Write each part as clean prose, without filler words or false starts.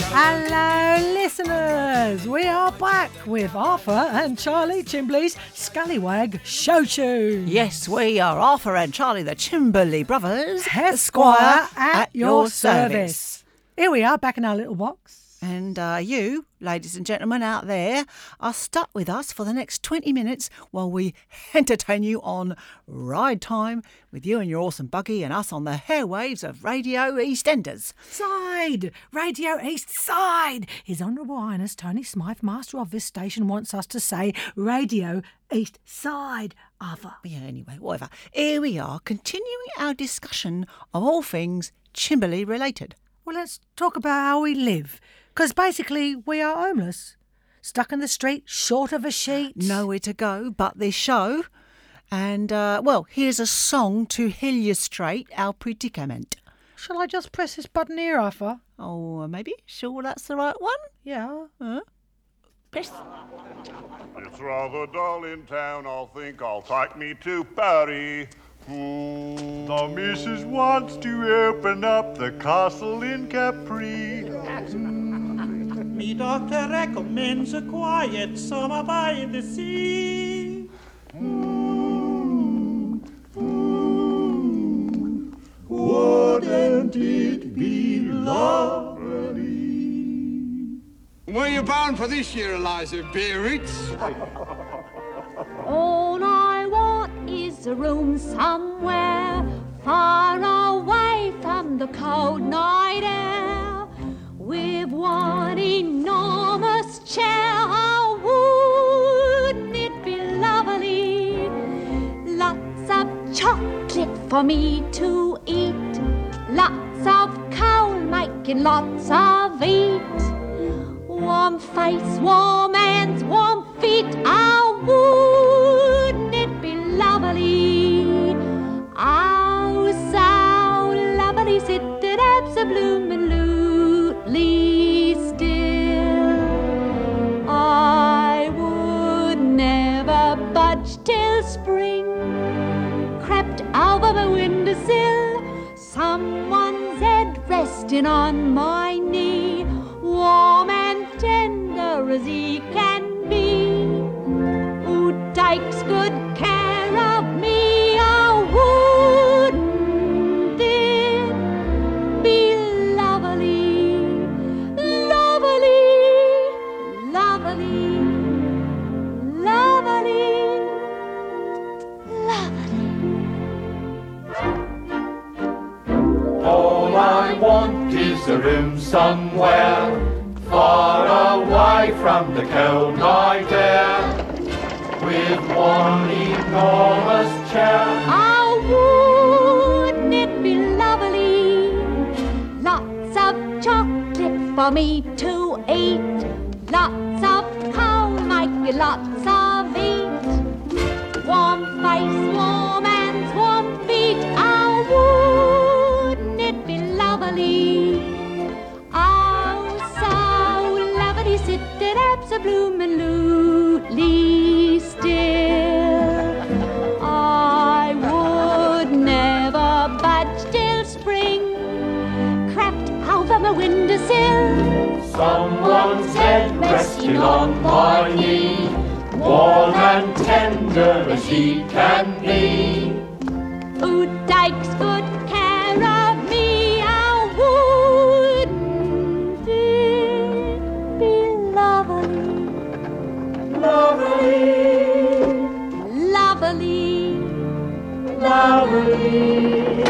Hello, listeners! We are back with Arthur and Charlie Chimbley's Scallywag Show Tune. Yes, we are Arthur and Charlie, the Chimbley brothers, Esquire at your service. Here we are, back in our little box. And you, ladies and gentlemen out there, are stuck with us for the next 20 minutes while we entertain you on Ride Time with you and your awesome buggy and us on the airwaves of Radio EastEnders. Side! Radio East Side! His Honourable Highness Tony Smythe, master of this station, wants us to say Radio East Side, Arthur. Yeah, anyway, whatever. Here we are, continuing our discussion of all things Chimbley related. Well, let's talk about how we live. Because basically, we are homeless. Stuck in the street, short of a sheet. Nowhere to go but this show. And, here's a song to illustrate our predicament. Shall I just press this button here, Arthur? Oh, maybe? Sure that's the right one? Yeah. Press. It's rather dull in town, I think I'll take me to Paris. The missus wants to open up the castle in Capri. Me doctor recommends a quiet summer by the sea. Wouldn't it be lovely? Where you bound for this year, Eliza? Biarritz? All I want is a room somewhere far away from the cold night air, with one enormous chair. Oh, wouldn't it be lovely? Lots of chocolate for me to eat, lots of coal making lots of heat, warm face, warm hands, warm feet. Oh, wouldn't it be lovely? Oh, so lovely, sitting absolutely still. I would never budge till spring crept over the windowsill, someone's head resting on my knee, warm and tender as he can be, who takes good care of me. Oh, wouldn't it be lovely, lovely, lovely, lovely, lovely? All I want is a room somewhere far away from the cold night air, with one enormous chair. Oh, wouldn't it be lovely? Lots of chocolate for me to eat, lots of coal making lots of heat, warm face, warm hands, warm feet. Oh, wouldn't it be lovely? Oh, so lovely, sitting absolutely still. I would never budge till spring crept over my windowsill, Someone's head resting on my knee, warm and tender as he can be, who takes good care of me. Oh, wouldn't it be lovely, lovely, lovely,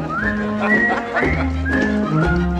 lovely.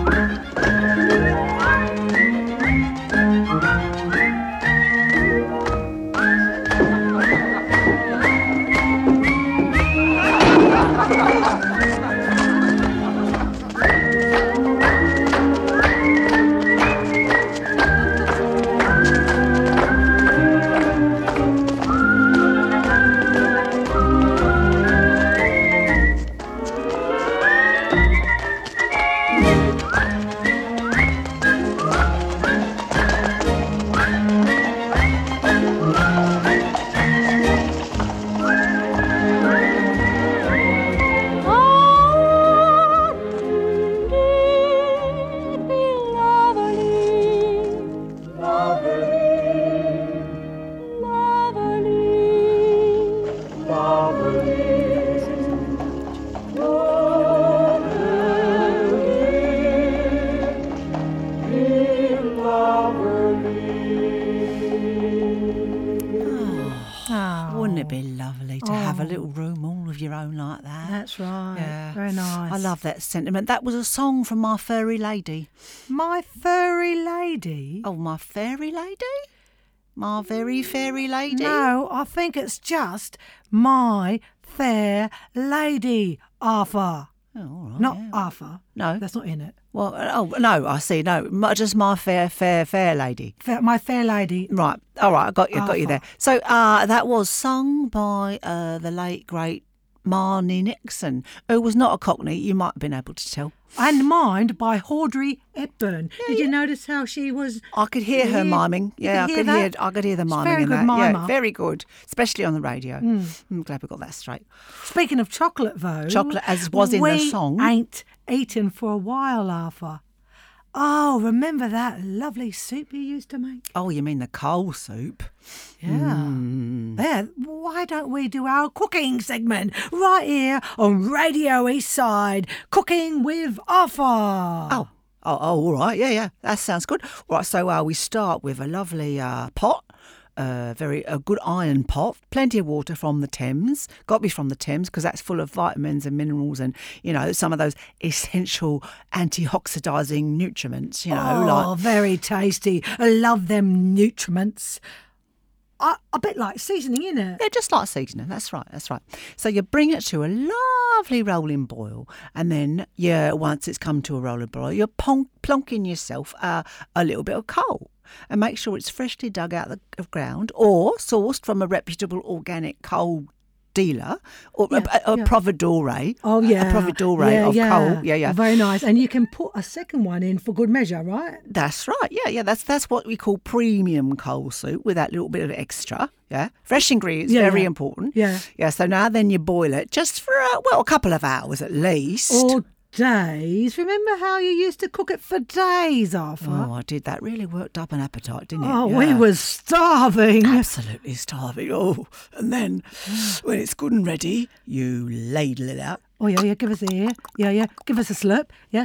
Wouldn't it be lovely to have a little room all of your own like that? That's right. Yeah. Very nice. I love that sentiment. That was a song from My Furry Lady. My furry lady? Oh, My Fairy Lady? My Very Fairy Lady? No, I think it's just My Fair Lady, Arthur. Oh, all right, Not yeah. Arthur. No. That's not in it. Well, oh, no, I see. No, just My Fair Lady. My Fair Lady. Right. All right, I got you Arthur. there. So that was sung by the late, great Marnie Nixon, who was not a Cockney, you might have been able to tell. And Mind by Audrey Hepburn. Did you notice how she was... I could hear her miming. Yeah, could hear that? I could hear the She's a miming very in good that. mimer. Yeah, very good, especially on the radio. I'm glad we got that straight. Speaking of chocolate, though... Chocolate, as was in the song. We ain't eaten for a while, Arthur. Oh, remember that lovely soup you used to make? Oh, you mean the coal soup? Yeah. There, why don't we do our cooking segment right here on Radio East Side, Cooking with Arthur? Oh, all right. Yeah, that sounds good. Right, so we start with a lovely pot. A good iron pot, plenty of water from the Thames. Got to be from the Thames because that's full of vitamins and minerals and, some of those essential antioxidizing nutriments, Oh, very tasty. I love them nutriments. A bit like seasoning, innit? Yeah, just like seasoning. That's right. So you bring it to a lovely rolling boil, and then once it's come to a rolling boil, you're plonking yourself a little bit of coal. And make sure it's freshly dug out of ground or sourced from a reputable organic coal dealer or a providore. Oh, yeah. A providore of coal. Yeah. Very nice. And you can put a second one in for good measure, right? That's right. Yeah. That's what we call premium coal soup with that little bit of extra. Yeah. Fresh ingredients, very important. Yeah. Yeah. So now then you boil it just for, a couple of hours at least. Or days. Remember how you used to cook it for days, Arthur? Oh, I did. That really worked up an appetite, didn't it? Oh, Yeah. we were starving. Absolutely starving. Oh, and then when it's good and ready, you ladle it out. Oh, yeah, give us a here. Yeah, give us a slurp. Yeah.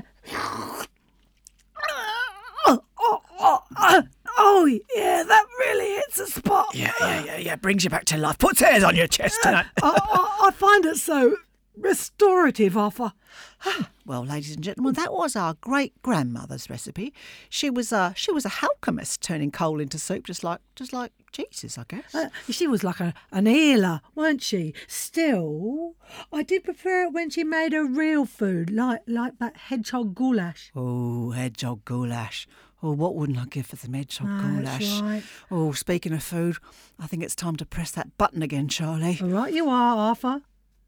Oh, yeah, that really hits a spot. Yeah. Brings you back to life. Puts hairs on your chest tonight. I find it so restorative, Arthur. Well, ladies and gentlemen, that was our great-grandmother's recipe. She was a alchemist, turning coal into soup, just like Jesus, I guess. She was like an healer, weren't she? Still, I did prefer it when she made a real food, like that hedgehog goulash. Oh, hedgehog goulash. Oh, what wouldn't I give for some hedgehog goulash? That's right. Oh, speaking of food, I think it's time to press that button again, Charlie. All right, you are, Arthur.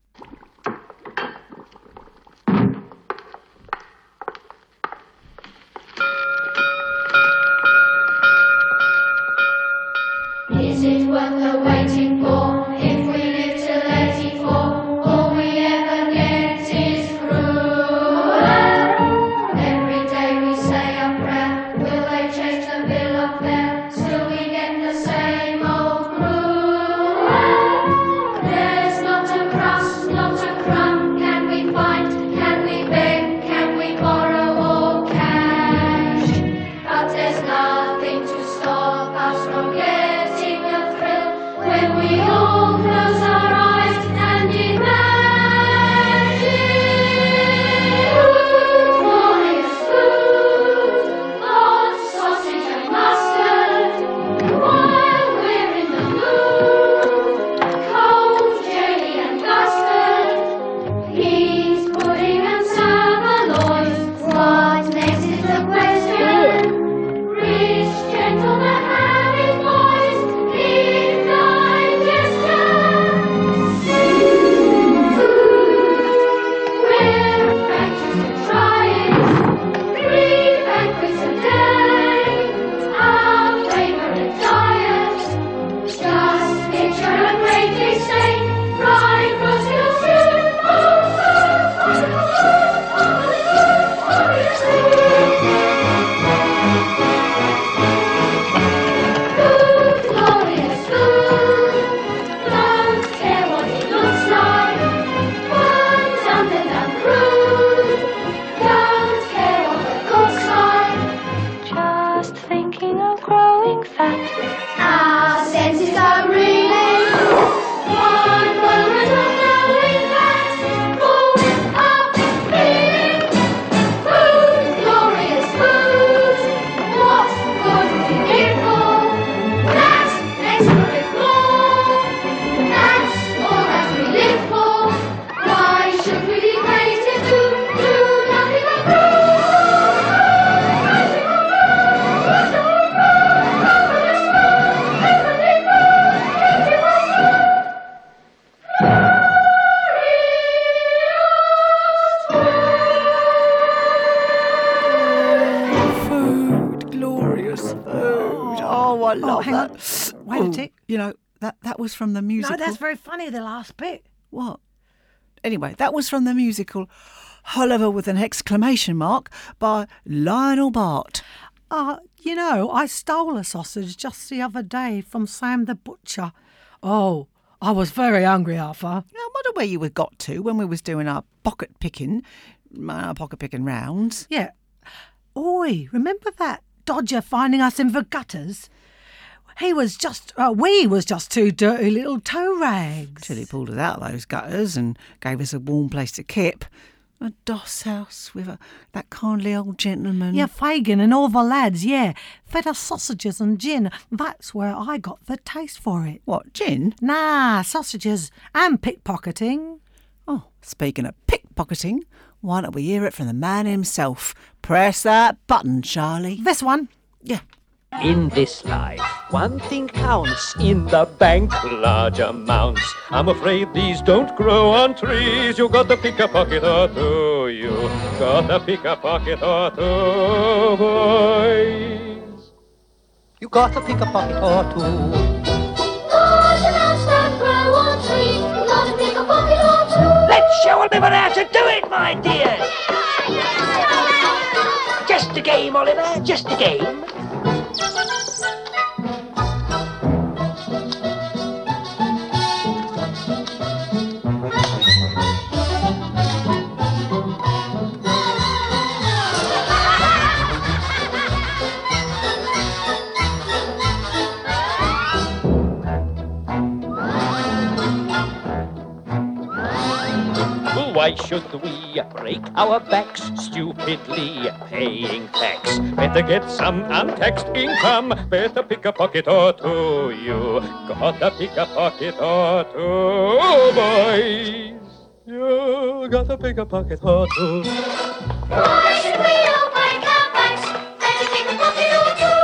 Is it worth the waiting for? If we live till 84, all we ever get is cruel. Every day we say a prayer. Will they change the bill of fare? Still we get the same old gruel. There's not a crust, not a crumb. Can we find? Can we beg? Can we borrow all cash? But there's nothing to stop us from getting a thrill when we all close our eyes and imagine glorious food, hot sausage and mustard, while we're in the mood, cold jelly and custard, peas, pudding and saveloys. What next is the question? Rich gentlemen having boys, indigestion. We're anxious to try it. 3 banquets a day, our favourite diet. Just picture a great big steak, fried roast veal stew. Food, glorious food. Don't care what it looks like. One's under the crude. Don't care what it looks like. Just thinking of growing fat. Our senses are reeling. I love hang that. on. Wait a tick. You know, that was from the musical. No, that's very funny, the last bit. What? Anyway, that was from the musical Oliver with an exclamation mark by Lionel Bart. You know, I stole a sausage just the other day from Sam the Butcher. Oh, I was very hungry, Arthur. I wonder where you had got to when we was doing our pocket picking rounds. Yeah. Oi, remember that dodger finding us in the gutters? We was just two dirty little toe rags. Till he pulled us out of those gutters and gave us a warm place to kip. A doss house with that kindly old gentleman. Yeah, Fagin and all the lads, yeah. Fed us sausages and gin. That's where I got the taste for it. What, gin? Nah, sausages and pickpocketing. Oh, speaking of pickpocketing, why don't we hear it from the man himself? Press that button, Charlie. This one. Yeah. In this life, one thing counts. In the bank, large amounts. I'm afraid these don't grow on trees. You got to pick a pocket or two. You got to pick a pocket or two, boys. You got to pick a pocket or two. Large amounts that grow on trees. You gotta pick a pocket or two. Let's show Oliver how to do it, my dear. Just a game, Oliver, just a game. Why should we break our backs stupidly paying tax? Better get some untaxed income. Better pick a pocket or two. You gotta pick a pocket or two, boys. You gotta pick a pocket or two. Why should we all break our backs? Better pick a pocket or two.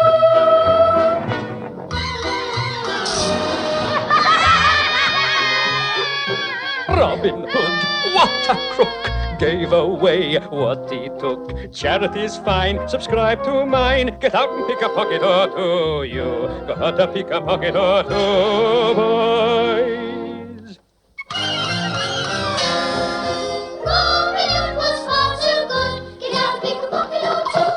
Robin Hood, what a crook, gave away what he took. Charity's fine, subscribe to mine. Get out and pick a pocket or two. You gotta pick a pocket or two, boys. Robin Hood was far too good. Get out and pick a pocket or two.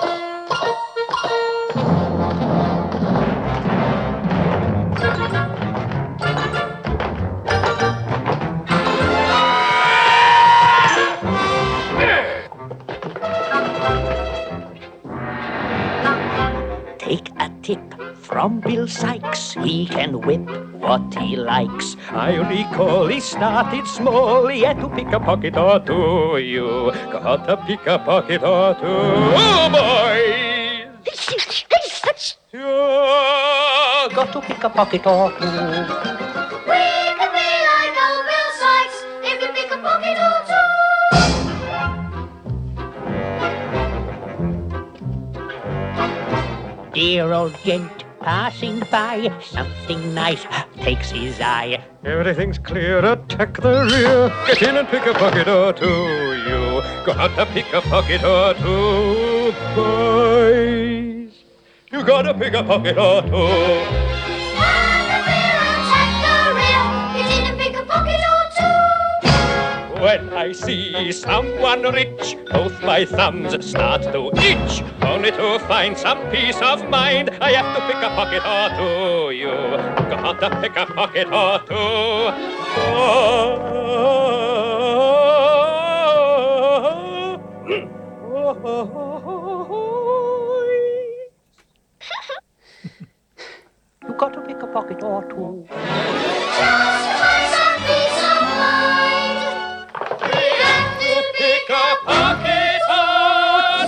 Take a tip from Bill Sykes. He can whip what he likes. I recall he started small. He had to pick a pocket or two. You gotta pick a pocket or two, boys. You got to pick a pocket or two. We could be like old Bill Sykes if we pick a pocket or two. Dear old gent passing by, something nice takes his eye. Everything's clear, attack the rear. Get in and pick a pocket or two. You gotta pick a pocket or two, boys. You gotta pick a pocket or two. And the rear, attack the rear. Get in and pick a pocket or two. When I see someone rich, both my thumbs start to itch. Only to find some peace of mind, I have to pick a pocket or two. You gotta pick a pocket or two. You gotta pick a pocket or two. Just to find some peace of mind. We have to pick a pocket or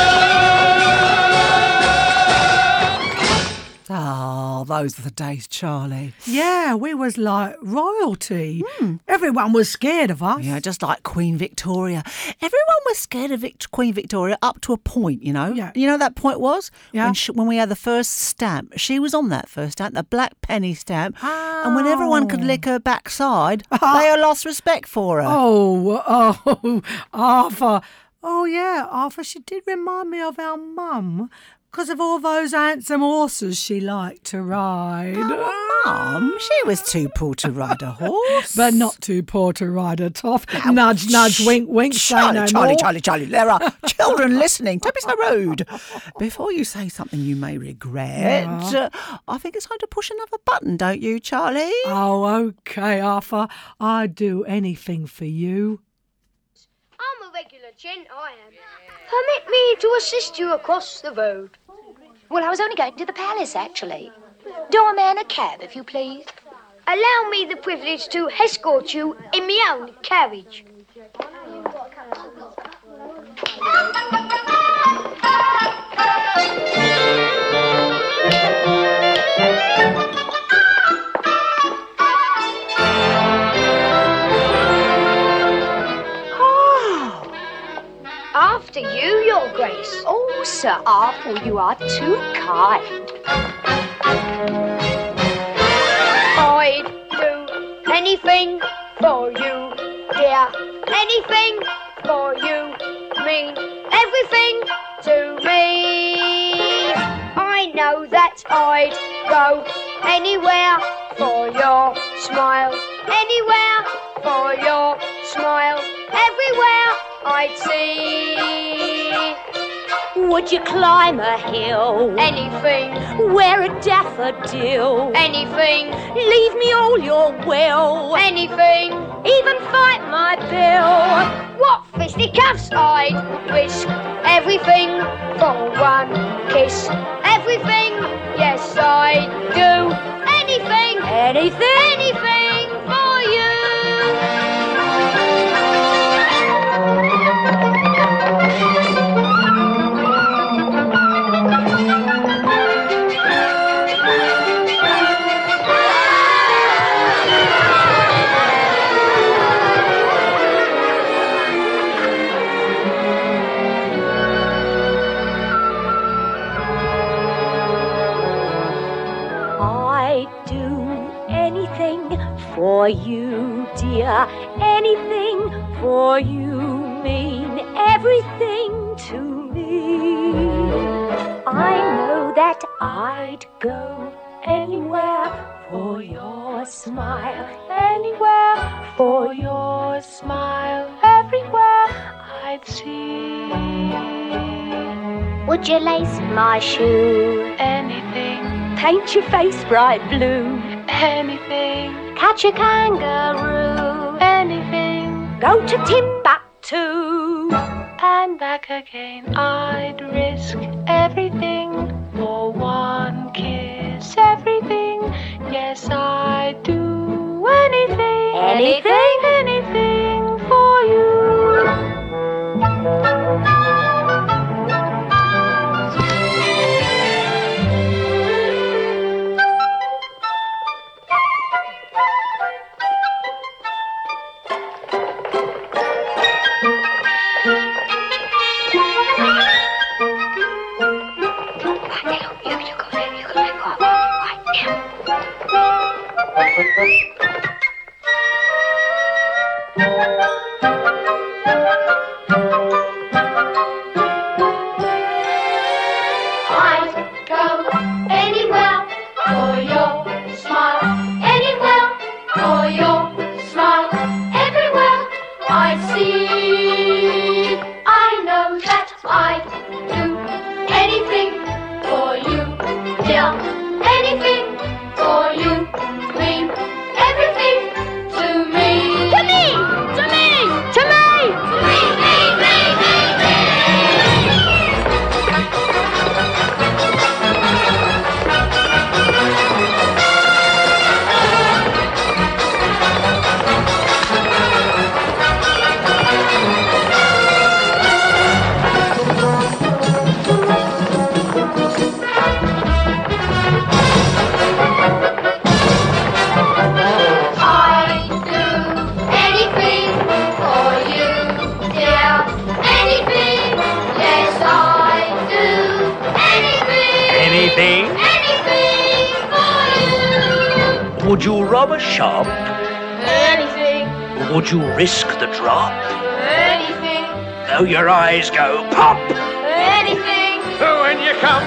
two. Oh, those are the days, Charlie. Yeah, we was like royalty. Everyone was scared of us. Yeah, just like Queen Victoria. Everyone was scared of Queen Victoria up to a point, you know. Yeah. You know that point was? Yeah. When we had the first stamp. She was on that first stamp, the black penny stamp. And when everyone could lick her backside, they all lost respect for her. Arthur. Oh, yeah, Arthur, she did remind me of our mum. 'cause of all those handsome horses she liked to ride. Mum, she was too poor to ride a horse. But not too poor to ride a toff. Nudge, nudge, wink, wink, say no more. Charlie, there are children listening. Don't be so rude. Before you say something you may regret, I think it's time to push another button, don't you, Charlie? Oh, OK, Arthur. I'd do anything for you. I'm a regular gent, I am. Permit me to assist you across the road. Well, I was only going to the palace, actually. Doorman, a cab, if you please. Allow me the privilege to escort you in my own carriage. After you, Your Grace. Oh, Sir Arthur, you are too kind. I'd do anything for you, dear. Anything for you. Mean everything to me. I know that I'd go anywhere for your smile. Anywhere for your smile. Everywhere I'd see. Would you climb a hill? Anything. Wear a daffodil? Anything. Leave me all your will? Anything. Even fight my bill? What fisticuffs I'd risk. Everything for one kiss. Everything, yes I'd do. Anything. Anything for you. For you, dear, anything for you, mean everything to me. I know that I'd go anywhere for your smile, anywhere for your smile, everywhere I'd see. Would you lace my shoe? Anything. Paint your face bright blue. Anything. Catch a kangaroo. Anything. Go to Timbuktu. And back again. I'd risk everything for one kiss. Everything. Yes, I'd do anything. Anything for you. Would you rob a shop? Anything. Would you risk the drop? Anything. Though your eyes go pop? Anything. When you come down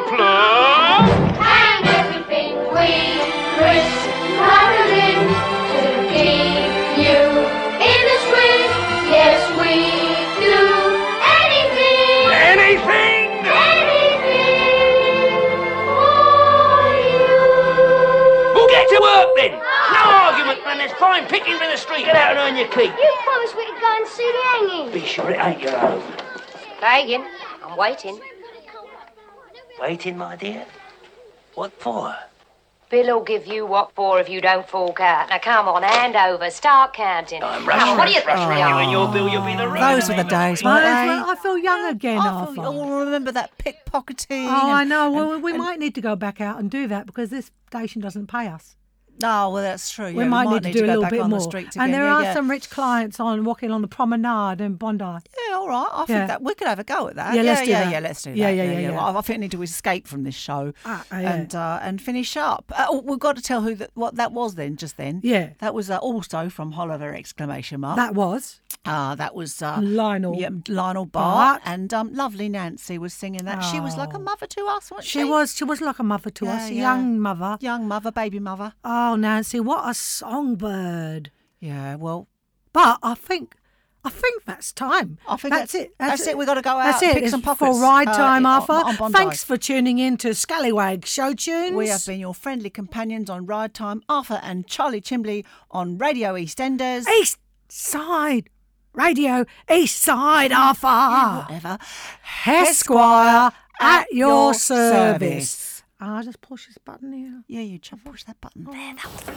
plum. And everything we risk traveling to keep you in the swing. Yes, we do anything. Anything? Anything for you. We'll get to work then. No argument, man. There's fine pickings in the street. Get out and earn your keep. You promised we could go and see the hanging. Be sure it ain't your own. Fagin, I'm waiting. Waiting, my dear? What for? Bill'll give you what for if you don't fork out. Now come on, hand over, start counting. I'm Come on, what do you think? rushing you and your bill, you'll be the Those were the days, weren't they? I feel young again, Arthur. Remember that pickpocketing? Oh, I know. Well, we might need to go back out and do that because this station doesn't pay us. No, well, that's true. We might need to do a go little back bit on more. the streets And again. there Yeah, are yeah. some rich clients walking on the promenade in Bondi. Yeah, all right. I Yeah. think that we could have a go at that. Yeah, let's do that. Yeah, let's do that. Yeah. Well, I think I need to escape from this show yeah. and finish up. We've got to tell what that was then. Just then. Yeah. That was also from Oliver exclamation mark. That was Lionel. Yeah, Lionel Bart and lovely Nancy was singing that. She was like a mother to us, wasn't she? She was like a mother to us, young mother, baby mother. Oh, Nancy, what a songbird! Yeah, well, but I think that's time. I think that's it. That's it. We've got to go out. That's and it. Pick It's some pockets for ride time, Arthur. on Bondi. Thanks for tuning in to Scallywag Show Tunes. We have been your friendly companions on Ride Time, Arthur and Charlie Chimbley on Radio EastEnders. East Side Radio, East Side, Arthur. Yeah, whatever. Esquire at your service. I'll just push this button here. Yeah, you push that button there. That was...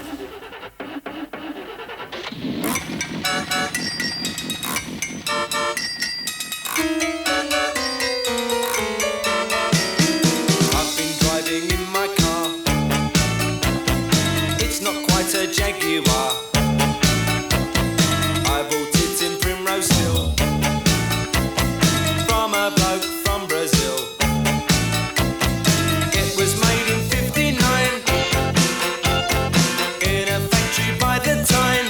I've been driving in my car. It's not quite a Jaguar. I bought it in Primrose Hill from a bloke from Brazil. It was made in 59 in a factory by the Tyne.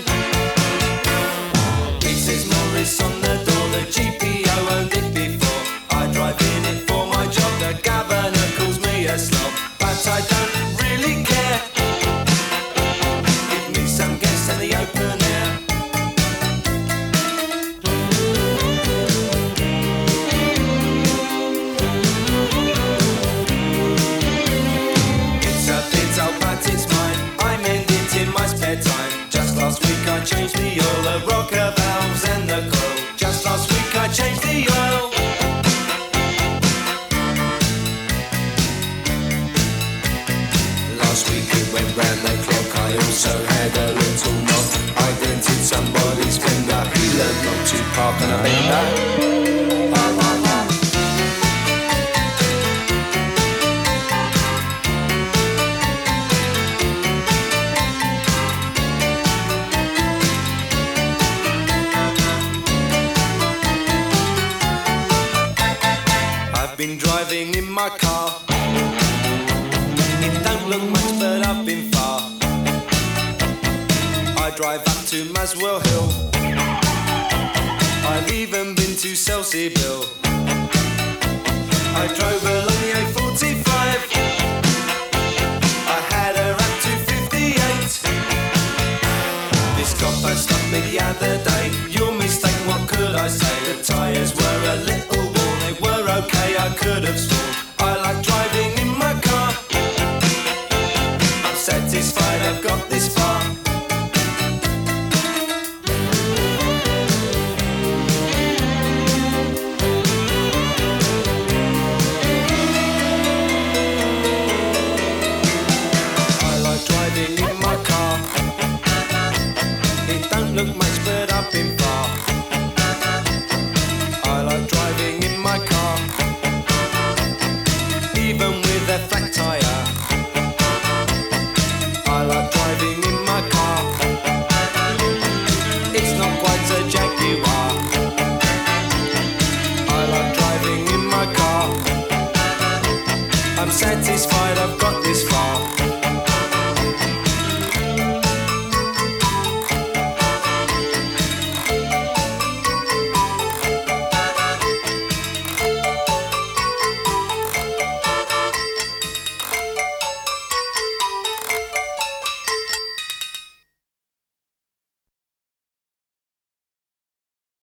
It says Morris on the door, the GPO owned it before. I drive in it for my job, the governor calls me a slob, but I don't really care. Give me some gas in the open air. It's a bit old, but it's mine. I mend it in my spare time. Just last week I changed the oil, the rocker valves and the coil. Just last week I changed the oil. Last week it went round the clock. I also had a little knock. I dented somebody's fender. He learned not to park on a bender. I've been driving in my car. It don't look much, but I've been far. I drive up to Maswell Hill. I've even been to Selseyville. I drove along the A45. I had her up to 58. This copper stopped me the other day. Your mistake, what could I say? The tyres were a little worn, they were okay, I could have sworn.